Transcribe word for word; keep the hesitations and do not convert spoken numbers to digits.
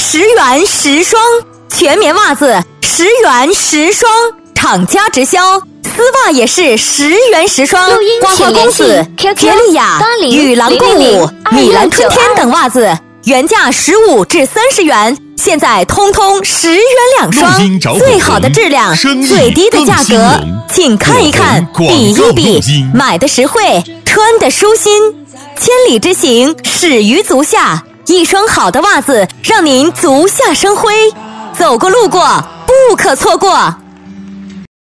十元十双，全棉袜子十元十双，厂家直销。丝袜也是十元十双，花花公子、杰利亚、与狼共舞、米兰春天等袜子原价十五至三十元，现在通通十元两双，最好的质量，最低的价格，请看一看，比一比，买的实惠，穿的舒心。千里之行，始于足下，一双好的袜子，让您足下生辉。走过路过，不可错过。